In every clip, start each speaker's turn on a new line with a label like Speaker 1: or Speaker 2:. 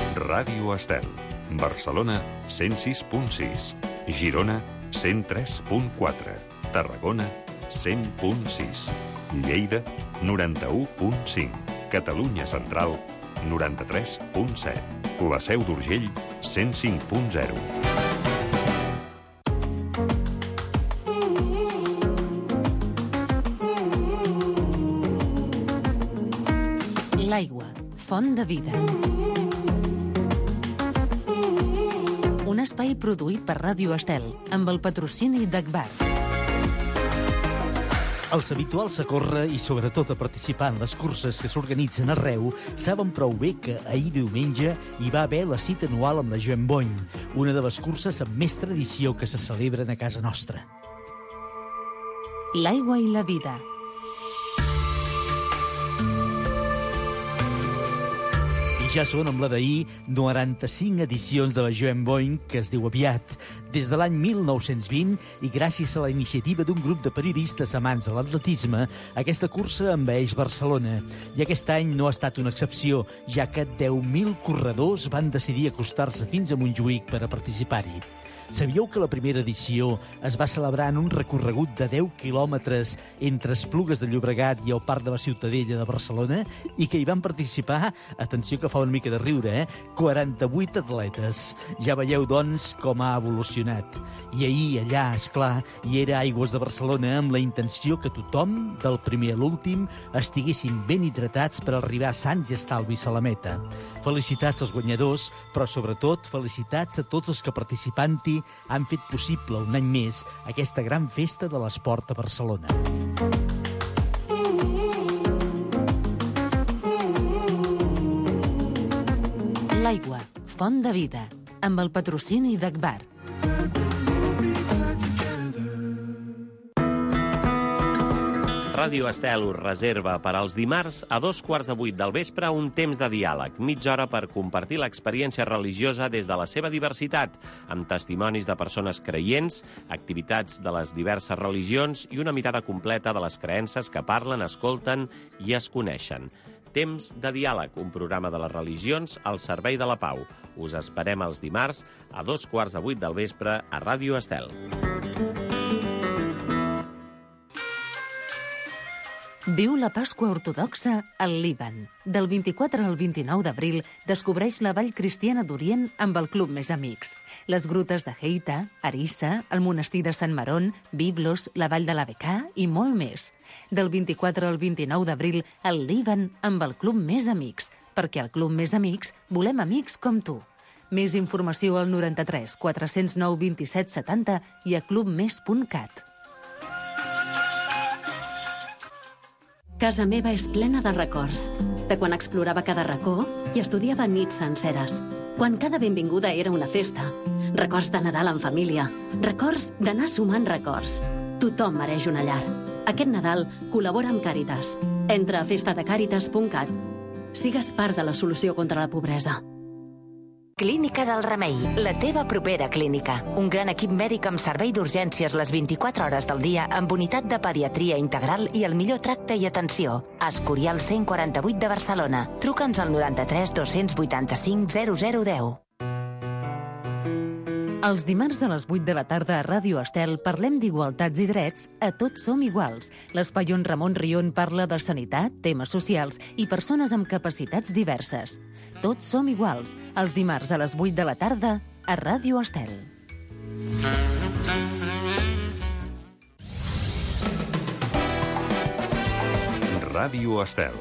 Speaker 1: Ràdio Estel. Barcelona, 106.6. Girona, 103.4. Tarragona, 100.6. Lleida, 91.5. Catalunya Central, 93.7. La Seu d'Urgell, 105.0.
Speaker 2: L'aigua, font de vida. Un espai produït per Ràdio Estel, amb el patrocini d'Agbar.
Speaker 3: Els habituals a córrer i sobretot a participar en les curses que s'organitzen arreu saben prou bé que ahir diumenge hi va haver la cita anual amb la Joan Bony, una de les curses amb més tradició que se celebren a casa nostra.
Speaker 2: L'aigua i la vida.
Speaker 3: Ja són amb la d'ahir 95 edicions de la Joan Bony, que es diu aviat. Des de l'any 1920, i gràcies a la iniciativa d'un grup de periodistes amants de l'atletisme, aquesta cursa envaeix Barcelona. I aquest any no ha estat una excepció, ja que 10.000 corredors van decidir acostar-se fins a Montjuïc per a participar-hi. Sabíeu que la primera edició es va celebrar en un recorregut de 10 quilòmetres entre Esplugues de Llobregat i el Parc de la Ciutadella de Barcelona i que hi van participar, atenció que fa una mica de riure, 48 atletes. Ja veieu, doncs, com ha evolucionat. I ahir, allà, esclar, hi era Aigües de Barcelona amb la intenció que tothom, del primer a l'últim, estiguessin ben hidratats per arribar sants i estalvis a la meta. Felicitats als guanyadors, però sobretot felicitats a tots els que participant-hi han fet possible un any més aquesta gran festa de l'esport a Barcelona.
Speaker 2: L'aigua, font de vida, amb el patrocini d'Agbar.
Speaker 4: Ràdio Estel us reserva per als dimarts a 7:15 del vespre un temps de diàleg, mitja hora per compartir l'experiència religiosa des de la seva diversitat, amb testimonis de persones creients, activitats de les diverses religions i una mirada completa de les creences que parlen, escolten i es coneixen. Temps de diàleg, un programa de les religions al servei de la pau. Us esperem els dimarts a 7:15 del vespre a Ràdio Estel.
Speaker 2: Viu la Pasqua Ortodoxa al Líban. Del 24 al 29 d'abril descobreix la Vall Cristiana d'Orient amb el Club Més Amics. Les grutes de Heita, Arissa, el monestir de Sant Marón, Biblos, la Vall de la Becà i molt més. Del 24 al 29 d'abril al Líban amb el Club Més Amics, perquè al Club Més Amics volem amics com tu. Més informació al 93 409 27 70 i a clubmes.cat.
Speaker 5: Casa meva és plena de records, de quan explorava cada racó i estudiava nits senceres, quan cada benvinguda era una festa, records de Nadal en família, records d'anar sumant records. Tothom mereix una llar. Aquest Nadal col·labora amb Càritas. Entra a festadecàritas.cat. Sigues part de la solució contra la pobresa.
Speaker 6: Clínica del Remei, la teva propera clínica. Un gran equip mèdic amb servei d'urgències les 24 hores del dia amb unitat de pediatria integral i el millor tracte i atenció. Escorial 148 de Barcelona. Truca'ns al 93 285 0010.
Speaker 2: Els dimarts a les 8 de la tarda a Ràdio Estel parlem d'igualtats i drets a Tots som iguals. L'espai on Ramon Rion parla de sanitat, temes socials i persones amb capacitats diverses. Tots som iguals, els dimarts a les 8 de la tarda a Ràdio Estel.
Speaker 1: Ràdio Estel.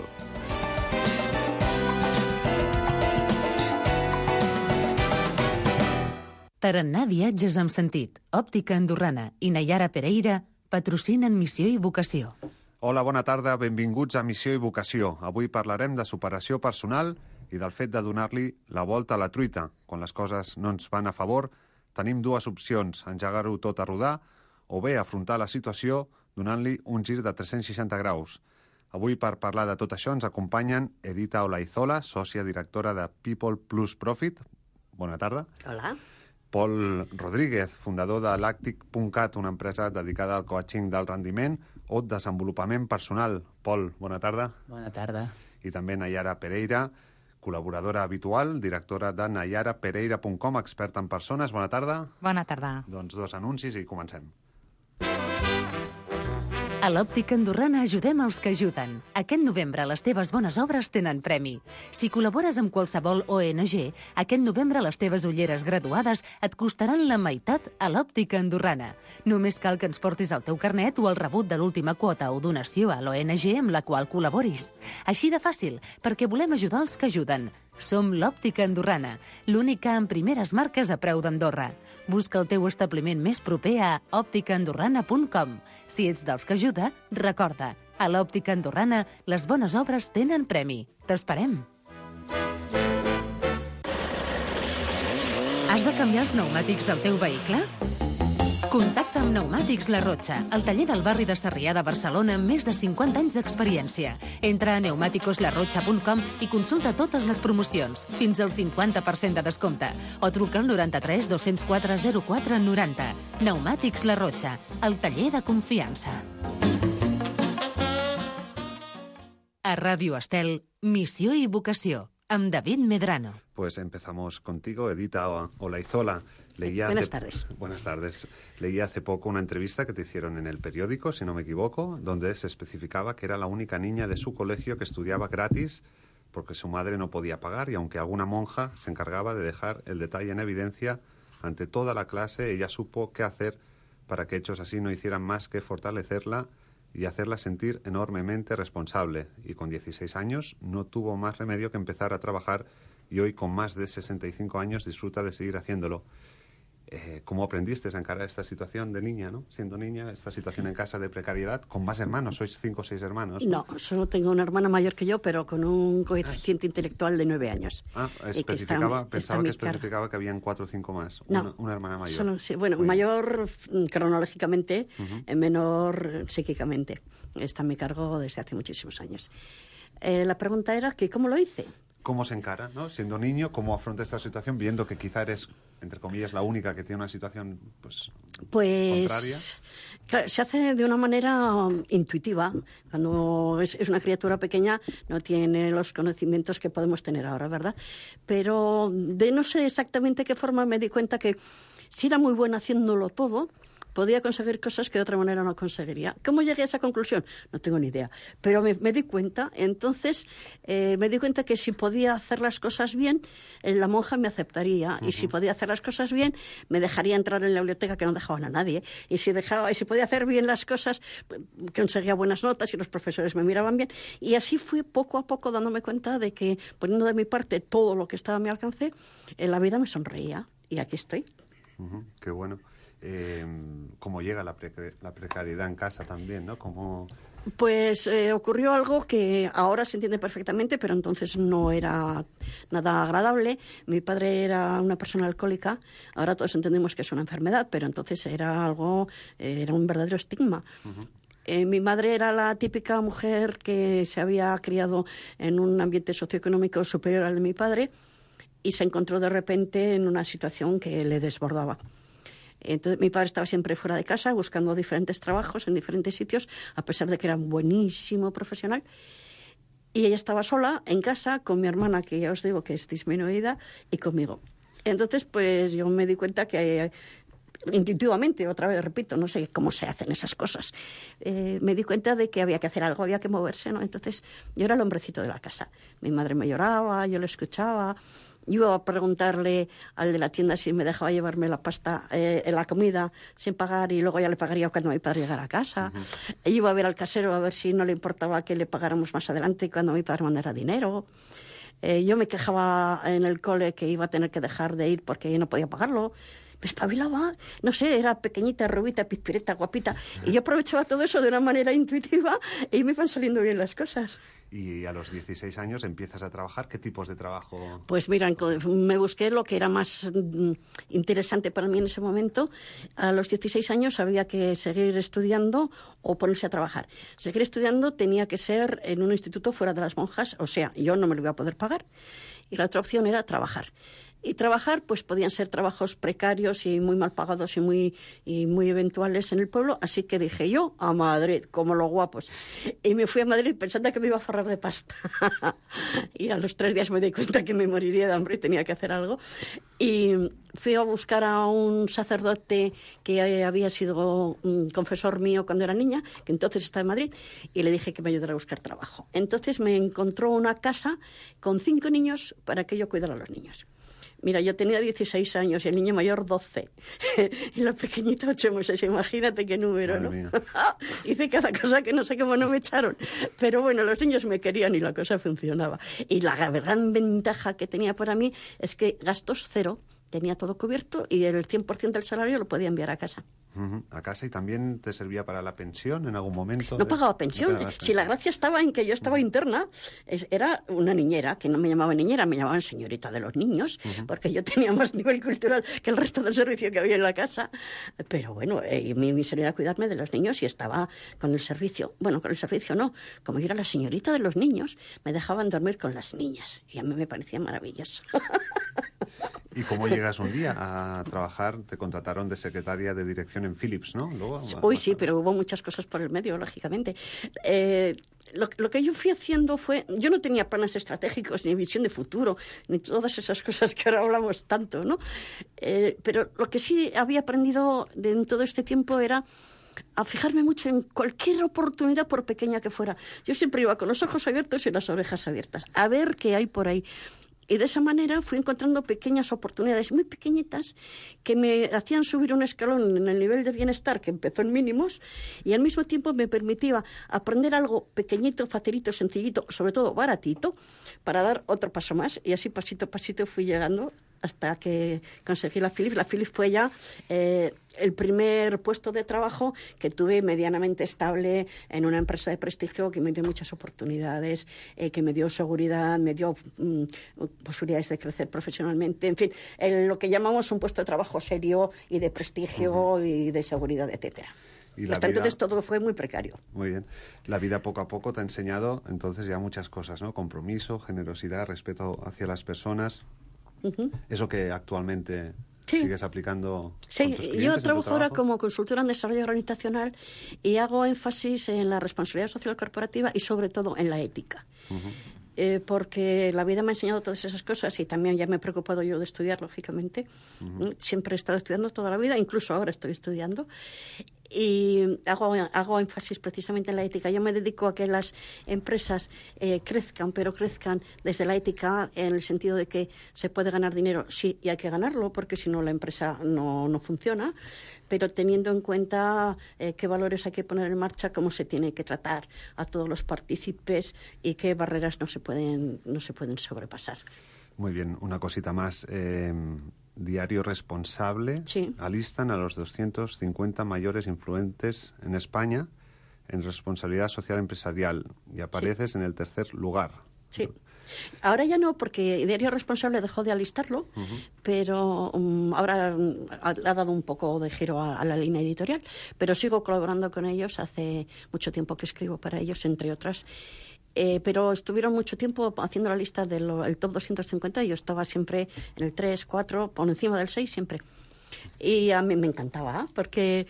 Speaker 2: Tarannà Viatges amb Sentit, Òptica Andorrana i Nayara Pereira patrocinen Missió i Vocació.
Speaker 7: Hola, bona tarda, benvinguts a Missió i Vocació. Avui parlarem de superació personal i del fet de donar-li la volta a la truita. Quan les coses no ens van a favor, tenim dues opcions, engegar-ho tot a rodar o bé afrontar la situació donant-li un gir de 360 graus. Avui, per parlar de tot això, ens acompanyen Edita Olaizola, sòcia directora de People Plus Profit. Bona tarda.
Speaker 8: Hola.
Speaker 7: Pol Rodríguez, fundador de Lactic.cat, una empresa dedicada al coaching del rendiment o desenvolupament personal. Pol, bona tarda.
Speaker 9: Bona tarda.
Speaker 7: I també Nayara Pereira, col·laboradora habitual, directora de nayarapereira.com, experta en persones. Bona tarda.
Speaker 8: Bona tarda.
Speaker 7: Doncs 2 anuncis i comencem.
Speaker 2: A l'Òptica Andorrana ajudem els que ajuden. Aquest novembre les teves bones obres tenen premi. Si col·labores amb qualsevol ONG, aquest novembre les teves ulleres graduades et costaran la meitat a l'Òptica Andorrana. Només cal que ens portis el teu carnet o el rebut de l'última quota o donació a l'ONG amb la qual col·laboris. Així de fàcil, perquè volem ajudar els que ajuden. Som l'Òptica Andorrana, l'única amb primeres marques a preu d'Andorra. Busca el teu establiment més proper a òpticaandorrana.com. Si ets dels que ajuda, recorda, a l'Òptica Andorrana les bones obres tenen premi. T'esperem! Has de canviar els pneumàtics del teu vehicle? Contacta amb Pneumàtics La Rotxa, el taller del barri de Sarrià de Barcelona amb més de 50 anys d'experiència. Entra a pneumaticoslarrotxa.com i consulta totes les promocions, fins al 50% de descompte, o truca al 93 204 04 90. Pneumàtics La Rotxa, el taller de confiança. A Ràdio Estel, Missió i Vocació, amb David Medrano.
Speaker 7: Pues empezamos contigo, Edita Olaizola.
Speaker 9: Buenas tardes.
Speaker 7: Buenas tardes. Leí hace poco una entrevista que te hicieron en el periódico, si no me equivoco, donde se especificaba que era la única niña de su colegio que estudiaba gratis porque su madre no podía pagar y aunque alguna monja se encargaba de dejar el detalle en evidencia ante toda la clase, ella supo qué hacer para que hechos así no hicieran más que fortalecerla y hacerla sentir enormemente responsable. Y con 16 años no tuvo más remedio que empezar a trabajar y hoy con más de 65 años disfruta de seguir haciéndolo. ¿Cómo aprendiste a encarar esta situación de niña, ¿no? Siendo niña, esta situación en casa de precariedad, con más hermanos? ¿Sois 5 o 6 hermanos?
Speaker 9: No, solo tengo una hermana mayor que yo, pero con un coeficiente intelectual de 9 años.
Speaker 7: Pensaba que especificaba que habían 4 o 5 más.
Speaker 9: No,
Speaker 7: una hermana mayor.
Speaker 9: Solo, sí, bueno, mayor cronológicamente, menor psíquicamente. Está a mi cargo desde hace muchísimos años. La pregunta era que ¿cómo lo hice?
Speaker 7: ¿Cómo se encara, ¿no? Siendo niño, cómo afronta esta situación, viendo que quizá eres, entre comillas, la única que tiene una situación pues contraria?
Speaker 9: Claro, se hace de una manera intuitiva. Cuando es una criatura pequeña no tiene los conocimientos que podemos tener ahora, ¿verdad? Pero de no sé exactamente qué forma me di cuenta que si era muy buena haciéndolo todo, podía conseguir cosas que de otra manera no conseguiría. ¿Cómo llegué a esa conclusión? No tengo ni idea. Pero me di cuenta, entonces me di cuenta que si podía hacer las cosas bien, la monja me aceptaría. Y si podía hacer las cosas bien, me dejaría entrar en la biblioteca, que no dejaban a nadie. Y si podía hacer bien las cosas, conseguía buenas notas y los profesores me miraban bien. Y así fui poco a poco dándome cuenta de que, poniendo de mi parte todo lo que estaba a mi alcance, la vida me sonreía. Y aquí estoy.
Speaker 7: Qué bueno. ¿Cómo llega la precariedad en casa también, ¿no?
Speaker 9: Pues ocurrió algo que ahora se entiende perfectamente, pero entonces no era nada agradable. Mi padre era una persona alcohólica, ahora todos entendemos que es una enfermedad, pero entonces era un verdadero estigma. Mi madre era la típica mujer que se había criado en un ambiente socioeconómico superior al de mi padre y se encontró de repente en una situación que le desbordaba. Entonces mi padre estaba siempre fuera de casa buscando diferentes trabajos en diferentes sitios, a pesar de que era un buenísimo profesional. Y ella estaba sola en casa con mi hermana, que ya os digo que es disminuida, y conmigo. Entonces pues yo me di cuenta que intuitivamente, otra vez repito, no sé cómo se hacen esas cosas, me di cuenta de que había que hacer algo, había que moverse, ¿no? Entonces yo era el hombrecito de la casa. Mi madre me lloraba, yo le escuchaba. Yo iba a preguntarle al de la tienda si me dejaba llevarme la pasta, la comida sin pagar, y luego ya le pagaría cuando mi padre llegara a casa. Yo iba a ver al casero a ver si no le importaba que le pagáramos más adelante cuando mi padre mandara dinero. Yo me quejaba en el cole que iba a tener que dejar de ir porque no podía pagarlo. Me espabilaba, no sé, era pequeñita, rubita, pizpireta, guapita. Y yo aprovechaba todo eso de una manera intuitiva y me iban saliendo bien las cosas.
Speaker 7: Y a los 16 años empiezas a trabajar. ¿Qué tipos de trabajo?
Speaker 9: Pues mira, me busqué lo que era más interesante para mí en ese momento. A los 16 años había que seguir estudiando o ponerse a trabajar. Seguir estudiando tenía que ser en un instituto fuera de las monjas, o sea, yo no me lo iba a poder pagar. Y la otra opción era trabajar. Y trabajar, pues podían ser trabajos precarios y muy mal pagados y muy eventuales en el pueblo, así que dije yo a Madrid, como los guapos. Y me fui a Madrid pensando que me iba a forrar de pasta. Y a los 3 días me di cuenta que me moriría de hambre y tenía que hacer algo. Y fui a buscar a un sacerdote que había sido confesor mío cuando era niña, que entonces estaba en Madrid, y le dije que me ayudara a buscar trabajo. Entonces me encontró una casa con 5 niños para que yo cuidara a los niños. Mira, yo tenía 16 años y el niño mayor 12. Y la pequeñita 8 meses. Imagínate qué número,
Speaker 7: Madre
Speaker 9: ¿no?
Speaker 7: mía.
Speaker 9: Hice cada cosa que no sé cómo no me echaron. Pero bueno, los niños me querían y la cosa funcionaba. Y la gran ventaja que tenía para mí es que gastos cero. Tenía todo cubierto y el 100% del salario lo podía enviar a casa.
Speaker 7: A casa, y también te servía para la pensión en algún momento.
Speaker 9: No pagaba pensión.
Speaker 7: No pagabas
Speaker 9: Si la gracia estaba en que yo estaba interna, era una niñera, que no me llamaban niñera, me llamaban señorita de los niños, porque yo tenía más nivel cultural que el resto del servicio que había en la casa. Pero bueno, mi misión era cuidarme de los niños y estaba con el servicio. Bueno, con el servicio no. Como yo era la señorita de los niños, me dejaban dormir con las niñas. Y a mí me parecía maravilloso.
Speaker 7: ¿Y cómo llegas un día a trabajar? Te contrataron de secretaria de dirección en Philips, ¿no? Luego,
Speaker 9: Uy, sí, pero hubo muchas cosas por el medio, lógicamente. Lo que yo fui haciendo fue... Yo no tenía planes estratégicos, ni visión de futuro, ni todas esas cosas que ahora hablamos tanto, ¿no? Pero lo que sí había aprendido en todo este tiempo era a fijarme mucho en cualquier oportunidad, por pequeña que fuera. Yo siempre iba con los ojos abiertos y las orejas abiertas, a ver qué hay por ahí. Y de esa manera fui encontrando pequeñas oportunidades muy pequeñitas que me hacían subir un escalón en el nivel de bienestar que empezó en mínimos y al mismo tiempo me permitía aprender algo pequeñito, facilito, sencillito, sobre todo baratito, para dar otro paso más. Y así pasito a pasito fui llegando hasta que conseguí la Philips. La Philips fue ya el primer puesto de trabajo que tuve medianamente estable en una empresa de prestigio que me dio muchas oportunidades, que me dio seguridad, me dio posibilidades de crecer profesionalmente, en fin, lo que llamamos un puesto de trabajo serio y de prestigio y de seguridad, etcétera.
Speaker 7: Y
Speaker 9: hasta entonces todo fue muy precario.
Speaker 7: Muy bien. La vida poco a poco te ha enseñado entonces ya muchas cosas, ¿no? Compromiso, generosidad, respeto hacia las personas. Eso que actualmente sigues aplicando.
Speaker 9: Sí,
Speaker 7: con tus clientes,
Speaker 9: yo trabajo ahora
Speaker 7: trabajo?
Speaker 9: como consultora en desarrollo organizacional y hago énfasis en la responsabilidad social corporativa y sobre todo en la ética. Porque la vida me ha enseñado todas esas cosas y también ya me he preocupado yo de estudiar, lógicamente. Siempre he estado estudiando toda la vida, incluso ahora estoy estudiando. Y hago énfasis precisamente en la ética. Yo me dedico a que las empresas crezcan, pero crezcan desde la ética en el sentido de que se puede ganar dinero, sí, y hay que ganarlo, porque si no la empresa no funciona, pero teniendo en cuenta qué valores hay que poner en marcha, cómo se tiene que tratar a todos los partícipes y qué barreras no se pueden sobrepasar.
Speaker 7: Muy bien, una cosita más. Diario Responsable alistan a los 250 mayores influentes en España en responsabilidad social empresarial y apareces en el 3er lugar.
Speaker 9: Sí. Ahora ya no, porque Diario Responsable dejó de alistarlo, pero ahora ha dado un poco de giro a la línea editorial, pero sigo colaborando con ellos. Hace mucho tiempo que escribo para ellos, entre otras. Pero estuvieron mucho tiempo haciendo la lista del top 250 y yo estaba siempre en el 3, 4, por encima del 6 siempre. Y a mí me encantaba, porque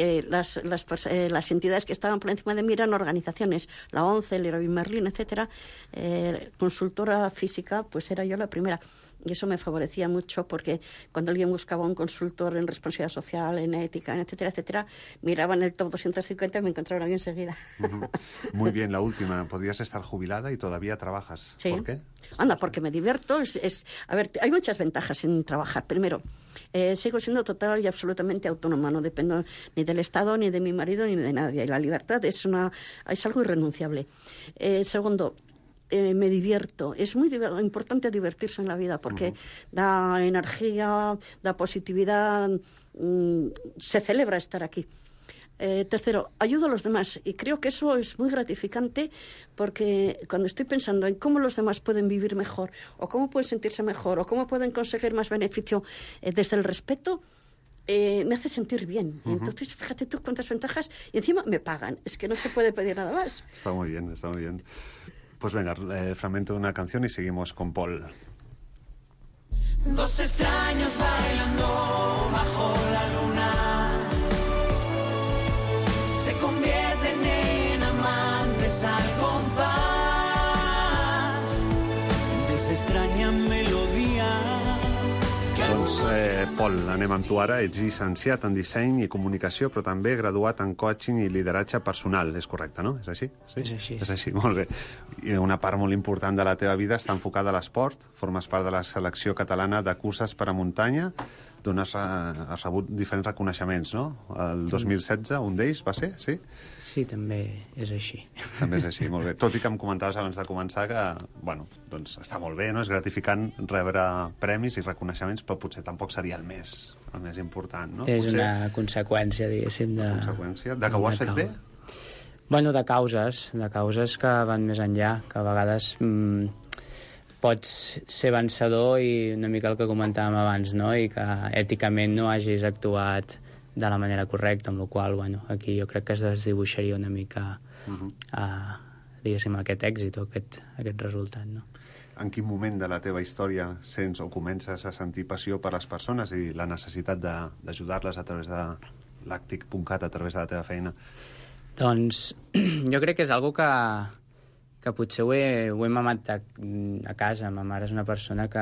Speaker 9: las entidades que estaban por encima de mí eran organizaciones, la ONCE, el Leroy Merlin, etcétera. Consultora física, pues era yo la primera. Y eso me favorecía mucho porque cuando alguien buscaba un consultor en responsabilidad social, en ética, etcétera, etcétera, miraban el top 250 y me encontraban ahí enseguida.
Speaker 7: Muy bien, la última. Podrías estar jubilada y todavía trabajas.
Speaker 9: Sí.
Speaker 7: ¿Por qué?
Speaker 9: Anda, porque me divierto. A ver, hay muchas ventajas en trabajar. Primero, sigo siendo total y absolutamente autónoma. No dependo ni del Estado, ni de mi marido, ni de nadie. Y la libertad es algo irrenunciable. Segundo, me divierto. Es muy importante divertirse en la vida porque da energía, da positividad, se celebra estar aquí. Tercero, ayudo a los demás y creo que eso es muy gratificante porque cuando estoy pensando en cómo los demás pueden vivir mejor o cómo pueden sentirse mejor o cómo pueden conseguir más beneficio desde el respeto, me hace sentir bien. Entonces, fíjate tú cuántas ventajas y encima me pagan. Es que no se puede pedir nada más.
Speaker 7: Está muy bien, está muy bien. Pues venga, fragmento de una canción y seguimos con Paul.
Speaker 8: Dos extraños bailando bajo la luna se convierten en amantes al compás de esa extraña melodía.
Speaker 7: Doncs, Pol, anem amb tu ara. Ets llicenciat en disseny i comunicació, però també graduat en coaching i lideratge personal. És correcte, no? És així? Sí?
Speaker 10: És així.
Speaker 7: És així, molt bé. I una part molt important de la teva vida està enfocada a l'esport. Formes part de la selecció catalana de curses per a muntanya, d'on has rebut diferents reconeixements, no? El 2016, un d'ells va ser, sí?
Speaker 10: Sí, també és així.
Speaker 7: També és així, molt bé. Tot i que em comentaves abans de començar que, bueno, doncs està molt bé, no? És gratificant rebre premis i reconeixements, però potser tampoc seria el més important, no?
Speaker 10: És
Speaker 7: potser...
Speaker 10: una conseqüència, diguéssim, de...
Speaker 7: Conseqüència? De que ho has fet bé?
Speaker 10: Bueno, de causes que van més enllà, que a vegades pots ser vencedor i una mica el que comentàvem abans, no? I que èticament no hagis actuat de la manera correcta, amb la qual cosa, bueno, aquí jo crec que es desdibuixaria una mica diguéssim, aquest èxit o aquest resultat, no?
Speaker 7: En quin moment de la teva història sents o comences a sentir passió per les persones i la necessitat d'ajudar-les a través de l'Àctic.cat, a través de la teva feina?
Speaker 10: Doncs jo crec que és algo que potser ho he mamat a casa. Ma mare és una persona que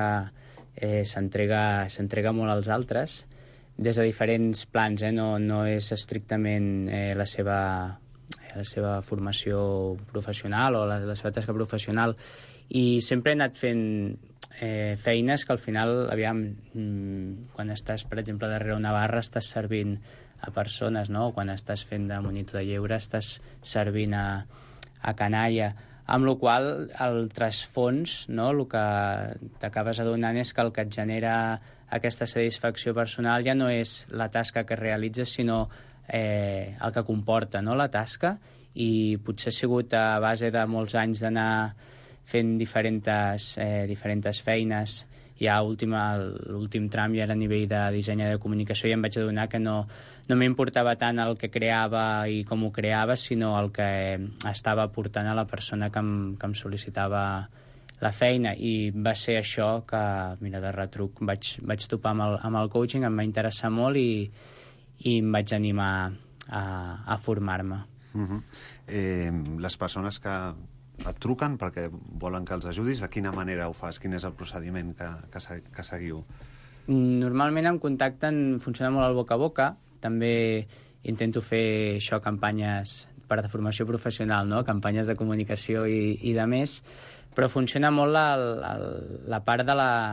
Speaker 10: s'entrega molt als altres des de diferents plans, no és estrictament la seva formació professional o la seva tasca professional, i sempre he anat fent feines que al final, aviam, quan estàs, per exemple, darrere una barra, estàs servint a persones, no? Quan estàs fent de monitor de lleure, estàs servint a canalla, amb la qual el trasfons, no? El que t'acabes adonant és que el que et genera aquesta satisfacció personal ja no és la tasca que realitzes, sinó el que comporta, no? La tasca, i potser ha sigut a base de molts anys d'anar fent diferents feines. Ja l'últim tram ja era a nivell de disseny de comunicació, i em vaig adonar que no m'importava tant el que creava i com ho creava, sinó el que estava aportant a la persona que em sol·licitava la feina. I va ser això que, mira, de retruc vaig topar amb el coaching, em va interessar molt i em vaig animar a formar-me.
Speaker 7: Les persones que et truquen perquè volen que els ajudis, de quina manera ho fas? Quin és el procediment que seguiu?
Speaker 10: Normalment em contacten, funciona molt el boca a boca. També intento fer això, campanyes per a formació professional, no? Campanyes de comunicació i de més, però funciona molt la part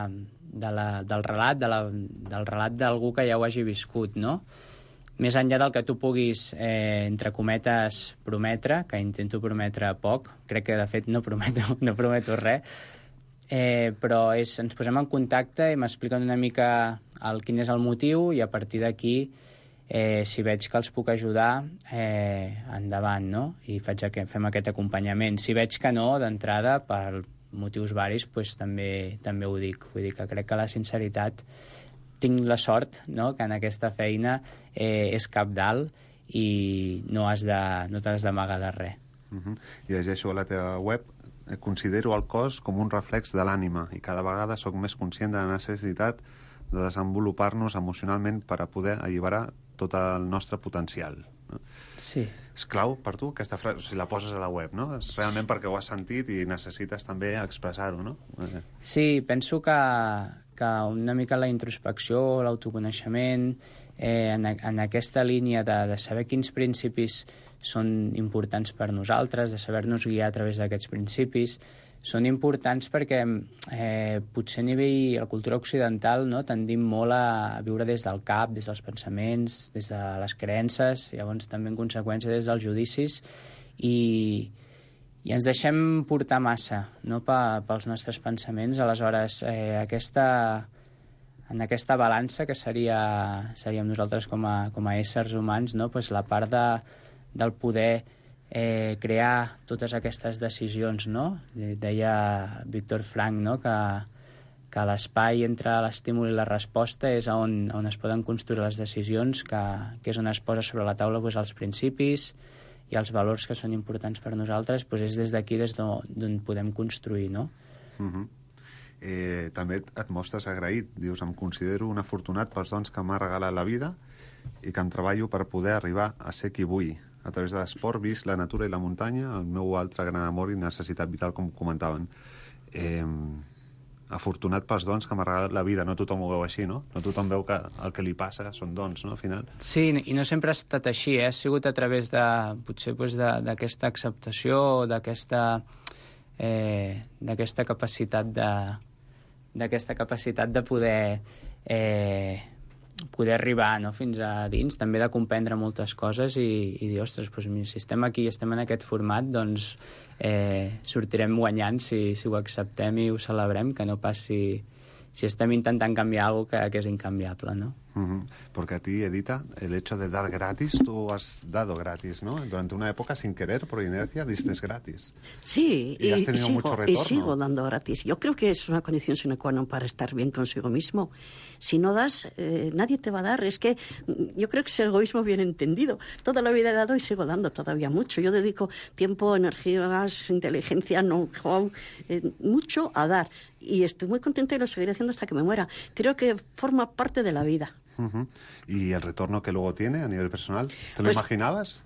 Speaker 10: del relat d'algú que ja ho hagi viscut, no? Més enllà del que tu puguis, entre cometes, prometre, que intento prometre poc, crec que de fet no prometo res, però ens posem en contacte i m'expliquen una mica quin és el motiu, i a partir d'aquí, si veig que els puc ajudar, endavant, no? I fem aquest acompanyament. Si veig que no, d'entrada, per motius varis, doncs també ho dic. Vull dir que crec que la sinceritat, tinc la sort, no?, que en aquesta feina és cabdal i no t'has d'amagar de res.
Speaker 7: Llegeixo a la teva web: considero el cos com un reflex de l'ànima i cada vegada sóc més conscient de la necessitat de desenvolupar-nos emocionalment per a poder alliberar tot el nostre potencial.
Speaker 10: Sí.
Speaker 7: És clau per tu aquesta frase, si la poses a la web, no? És realment perquè ho has sentit i necessites també expressar-ho, no?
Speaker 10: Sí, penso que una mica la introspecció, l'autoconeixement, en aquesta línia de saber quins principis són importants per nosaltres, de saber-nos guiar a través d'aquests principis, són importants perquè potser a nivell la cultura occidental, no, tendim molt a viure des del cap, des dels pensaments, des de les creences, llavors també en conseqüència des dels judicis, i ens deixem portar massa, no, pels nostres pensaments. Aleshores, en aquesta balança que seríem nosaltres com a éssers humans, no, doncs la part del poder crear totes aquestes decisions, no? Deia Víctor Frank, no?, que l'espai entre l'estímul i la resposta és on es poden construir les decisions, que és on es posa sobre la taula doncs, els principis i els valors que són importants per nosaltres, doncs és des d'aquí des d'on podem construir, no?
Speaker 7: també et mostres agraït. Dius, em considero un afortunat pels dons que m'ha regalat la vida i que em treballo per poder arribar a ser qui vull. A través de l'esport, visc la natura i la muntanya, el meu altre gran amor i necessitat vital, com comentaven. Afortunat pels dons que m'ha regalat la vida. No tothom ho veu així, no? No tothom veu que el que li passa són dons, no?, al final.
Speaker 10: Sí, i no sempre ha estat així, Ha sigut a través de, potser, d'aquesta acceptació, d'aquesta capacitat de poder arribar, no?, fins a dins, també de comprendre moltes coses i dir, ostres, doncs, si estem aquí i estem en aquest format, doncs sortirem guanyant si ho acceptem i ho celebrem, que no pas si estem intentant canviar alguna cosa que és incanviable, no?
Speaker 7: Porque a ti, Edita, el hecho de dar gratis, tú has dado gratis, ¿no? Durante una época, sin querer, por inercia, diste gratis.
Speaker 9: Sí,
Speaker 7: y has tenido mucho retorno.
Speaker 9: Y sigo dando gratis. Yo creo que es una condición sine qua non para estar bien consigo mismo. Si no das, nadie te va a dar. Es que yo creo que es egoísmo bien entendido. Toda la vida he dado y sigo dando todavía mucho. Yo dedico tiempo, energías, inteligencia, know-how, mucho a dar. Y estoy muy contenta y lo seguiré haciendo hasta que me muera. Creo que forma parte de la vida.
Speaker 7: ¿Y el retorno que luego tiene a nivel personal? ¿Te lo imaginabas?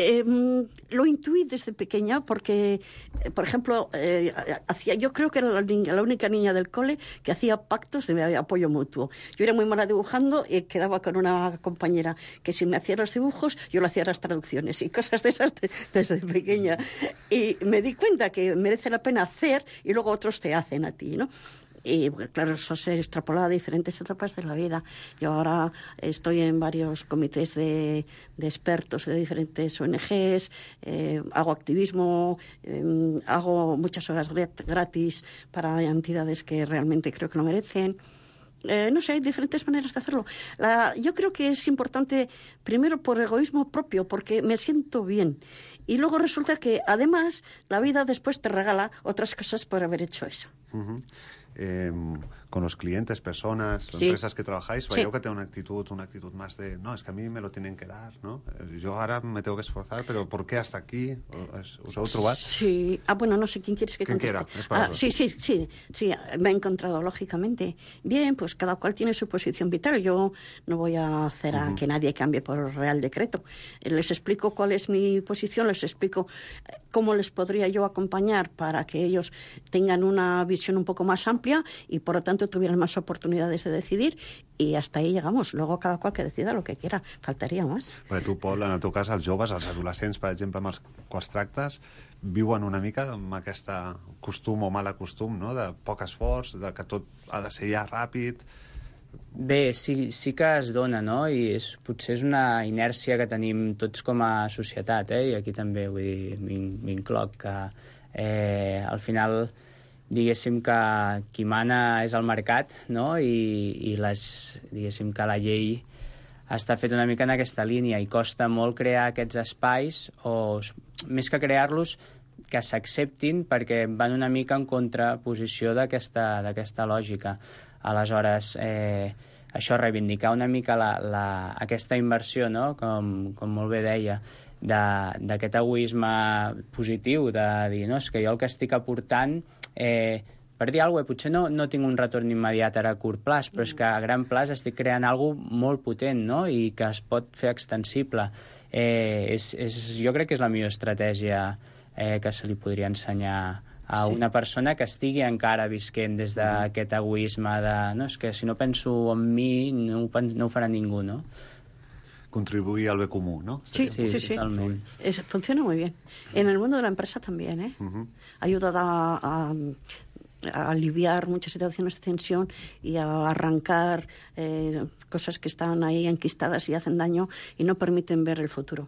Speaker 9: Lo intuí desde pequeña porque, por ejemplo, yo creo que era la única niña del cole que hacía pactos de apoyo mutuo. Yo era muy mala dibujando y quedaba con una compañera que si me hacía los dibujos, yo le hacía las traducciones y cosas de esas desde pequeña. Y me di cuenta que merece la pena hacer y luego otros te hacen a ti, ¿no? Y claro, eso se extrapolado a diferentes etapas de la vida. Yo ahora estoy en varios comités de expertos de diferentes ONGs, hago activismo, hago muchas horas gratis para entidades que realmente creo que lo merecen. No sé, hay diferentes maneras de hacerlo. Yo creo que es importante, primero por egoísmo propio, porque me siento bien. Y luego resulta que, además, la vida después te regala otras cosas por haber hecho eso.
Speaker 7: Con los clientes, personas, las empresas que trabajáis, veo que tengo una actitud más de, no, es que a mí me lo tienen que dar, ¿no? Yo ahora me tengo que esforzar, pero ¿por qué hasta aquí? ¿Us heu trobat?
Speaker 9: Sí. Bueno, no sé quién quieres que conteste. Sí, me he encontrado, lógicamente. Bien, pues cada cual tiene su posición vital. Yo no voy a hacer a que nadie cambie por real decreto. Les explico cuál es mi posición, les explico cómo les podría yo acompañar para que ellos tengan una visión un poco más amplia y por lo tanto tuvieran más oportunidades de decidir y hasta ahí llegamos. Luego cada cual que decida lo que quiera, faltaria més.
Speaker 7: Perquè tu, Pol, en el teu cas, els joves, els adolescents, per exemple, amb els quals tractes, viuen una mica amb aquest costum o mal costum, no?, de poc esforç, de que tot ha de ser ja ràpid.
Speaker 10: Bé, sí que es dona, no? I potser és una inèrcia que tenim tots com a societat, i aquí també, vull dir, m'incloc, que al final diguéssim que qui mana és el mercat, no? I diguéssim que la llei està feta una mica en aquesta línia i costa molt crear aquests espais, o més que crear-los, que s'acceptin perquè van una mica en contraposició d'aquesta lògica. Aleshores, això, reivindicar una mica aquesta inversió, no?, com molt bé deia, d'aquest egoisme positiu, de dir, no, és que jo el que estic aportant, per dir alguna cosa, potser no tinc un retorn immediat ara a curt plaç, però és que a gran plaç estic creant alguna cosa molt potent, no?, i que es pot fer extensible. Jo crec que és la millor estratègia que se li podria ensenyar a una persona que estigui encara visquent des d'aquest egoisme de, no, és que si no penso en mi no ho farà ningú, no?
Speaker 7: Contribuir al bé comú, ¿no?
Speaker 9: Sí, totalmente. Funciona muy bien. En el mundo de la empresa también, ¿eh? Ayuda a aliviar muchas situaciones de tensión y a arrancar cosas que están ahí enquistadas y hacen daño y no permiten ver el futuro.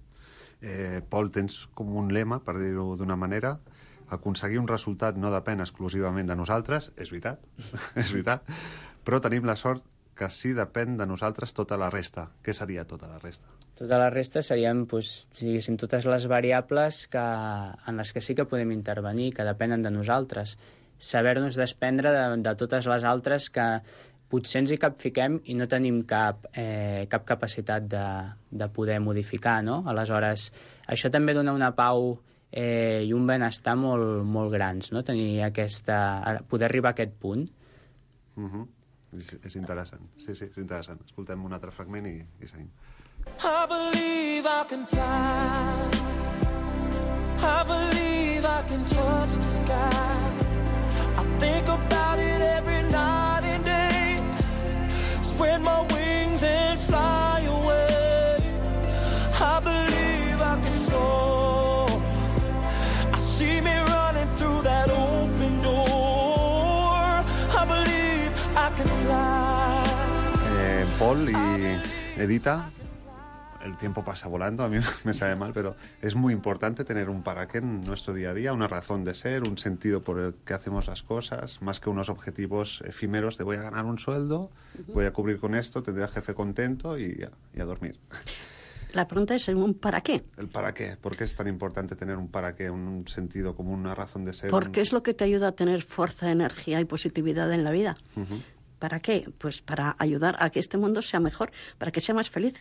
Speaker 7: Pol, tens com un lema, per dir-ho d'una manera, aconseguir un resultat no depèn exclusivament de nosaltres, és veritat, és veritat, però tenim la sort que sí depèn de nosaltres tota la resta. Què seria tota la resta?
Speaker 10: Tota la resta serien, diguéssim, totes les variables en les que sí que podem intervenir, que depenen de nosaltres. Saber-nos desprendre de totes les altres que potser ens hi capfiquem i no tenim cap capacitat de poder modificar, no? Aleshores, això també dona una pau i un benestar molt grans, no? Poder arribar a aquest punt.
Speaker 7: És interessant. Sí, és interessant. Escoltem un altre fragment i seguim.
Speaker 8: I believe I can fly. I believe I can touch the sky. I think about it every night and day. Spread my wings and fly away. I believe I can soar. I see me running through that open door. I believe I can fly.
Speaker 7: Paul y Edita, el tiempo pasa volando, a mí me sabe mal, pero es muy importante tener un para qué en nuestro día a día, una razón de ser, un sentido por el que hacemos las cosas, más que unos objetivos efímeros de voy a ganar un sueldo, voy a cubrir con esto, tendré al jefe contento y a dormir.
Speaker 9: La pregunta es un para qué.
Speaker 7: El para qué. ¿Por qué es tan importante tener un para qué, un sentido común, una razón de ser?
Speaker 9: Porque es lo que te ayuda a tener fuerza, energía y positividad en la vida. ¿Para qué? Pues para ayudar a que este mundo sea mejor, para que sea más feliz.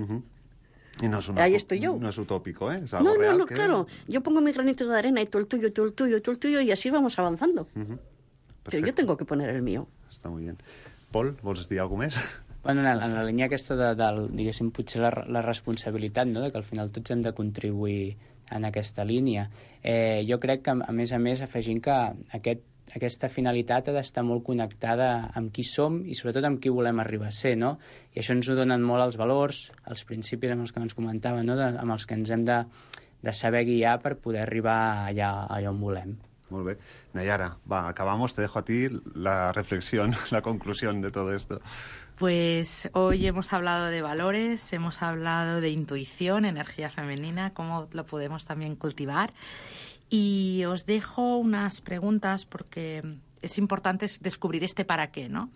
Speaker 7: Y no es
Speaker 9: ahí estoy yo.
Speaker 7: No es utópico, ¿eh? Es algo
Speaker 9: no,
Speaker 7: real
Speaker 9: claro. Yo pongo mi granito de arena y tú el tuyo, tú el tuyo, tú el tuyo, y así vamos avanzando. Pero yo tengo que poner el mío.
Speaker 7: Està molt bé. Paul, vols dir alguna cosa més?
Speaker 10: Bueno, en la línia aquesta diguéssim, potser la responsabilitat, no?, de que al final tots hem de contribuir en aquesta línia. Jo crec que, a més, afegint que aquesta finalitat ha d'estar molt connectada amb qui som i sobretot amb qui volem arribar a ser, no? I això ens ho donen molt els valors, els principis amb els que ens comentava, no?, amb els que ens hem de saber guiar per poder arribar allà on volem.
Speaker 7: Muy bien. Nayara, acabamos, te dejo a ti la reflexión, la conclusión de todo esto.
Speaker 11: Pues hoy hemos hablado de valores, hemos hablado de intuición, energía femenina, cómo lo podemos también cultivar. Y os dejo unas preguntas porque es importante descubrir este para qué, ¿no?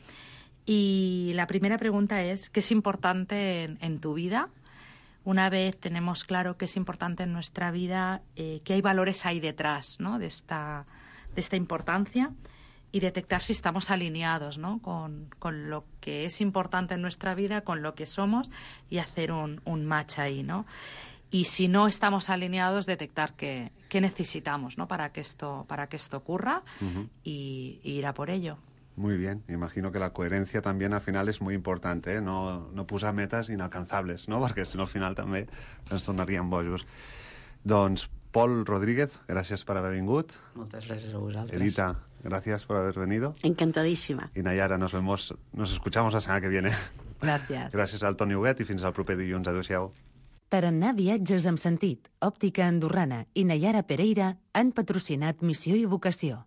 Speaker 11: Y la primera pregunta es, ¿qué es importante en tu vida? Una vez tenemos claro que es importante en nuestra vida, qué hay valores ahí detrás, ¿no?, de esta importancia, y detectar si estamos alineados, ¿no?, con lo que es importante en nuestra vida, con lo que somos, y hacer un match ahí, ¿no? Y si no estamos alineados, detectar qué necesitamos, ¿no?, para que esto ocurra y ir a por ello.
Speaker 7: Muy bien, imagino que la coherencia también al final es muy importante, ¿eh? No posar metes inalcanzables, no? Perquè si no al final també ens tornaríem bojos. Doncs Paul Rodríguez, gràcies per haver vingut.
Speaker 10: Moltes gràcies a vosaltres.
Speaker 7: Edita, gracias por haber venido.
Speaker 9: Encantadísima.
Speaker 7: Y Nayara, nos escuchamos la semana que viene.
Speaker 11: Gràcies.
Speaker 7: Gràcies al Toni Huguet i fins al proper dilluns. Adéu-siau.
Speaker 2: Per anar a viatges amb sentit, Òptica Andorrana i Nayara Pereira han patrocinat Missió i Vocació.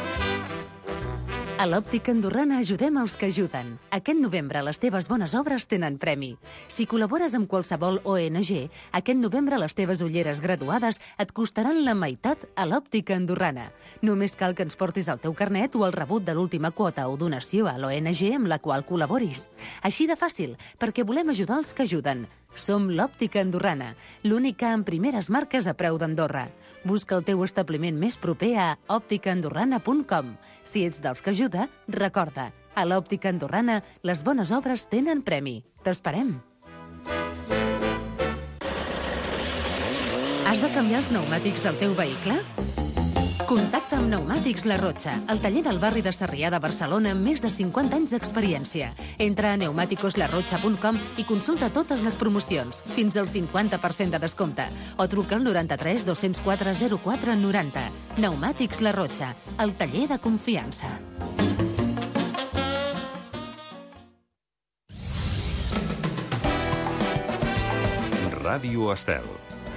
Speaker 2: A l'Òptica Andorrana ajudem els que ajuden. Aquest novembre les teves bones obres tenen premi. Si col·labores amb qualsevol ONG, aquest novembre les teves ulleres graduades et costaran la meitat a l'Òptica Andorrana. Només cal que ens portis el teu carnet o el rebut de l'última quota o donació a l'ONG amb la qual col·laboris. Així de fàcil, perquè volem ajudar els que ajuden. Som l'Òptica Andorrana, l'única amb primeres marques a preu d'Andorra. Busca el teu establiment més proper a òpticaandorrana.com. Si ets dels que ajuda, recorda, a l'Òptica Andorrana les bones obres tenen premi. T'esperem! Has de canviar els pneumàtics del teu vehicle? Contacta amb Pneumàtics La Rocha, el taller del barri de Sarrià de Barcelona amb més de 50 anys d'experiència. Entra a pneumaticoslarrocha.com i consulta totes les promocions, fins al 50% de descompte, o truca al 93 204 04 90. Pneumàtics La Rocha, el taller de confiança.
Speaker 1: Ràdio Estel.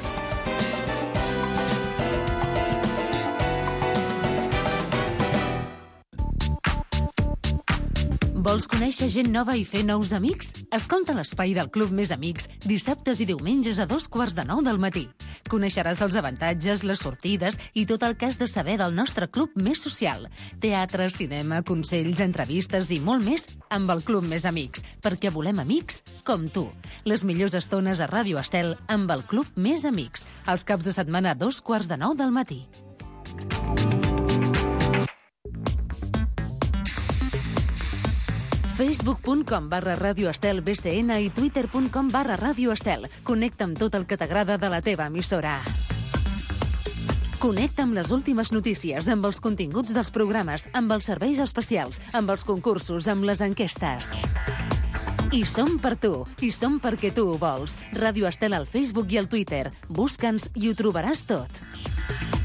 Speaker 2: Vols conèixer gent nova i fer nous amics? Escolta l'espai del Club Més Amics dissabtes i diumenges a 8:45 del matí. Coneixeràs els avantatges, les sortides i tot el que has de saber del nostre club més social. Teatre, cinema, consells, entrevistes i molt més amb el Club Més Amics, perquè volem amics com tu. Les millors estones a Ràdio Estel amb el Club Més Amics, els caps de setmana a 8:45 del matí. Facebook.com/Ràdio Estel BCN i Twitter.com/Ràdio Estel. Connecta amb tot el que t'agrada de la teva emissora. Connecta amb les últimes notícies, amb els continguts dels programes, amb els serveis especials, amb els concursos, amb les enquestes. I som per tu, i som perquè tu ho vols. Ràdio Estel al Facebook i al Twitter. Busca'ns i ho trobaràs tot.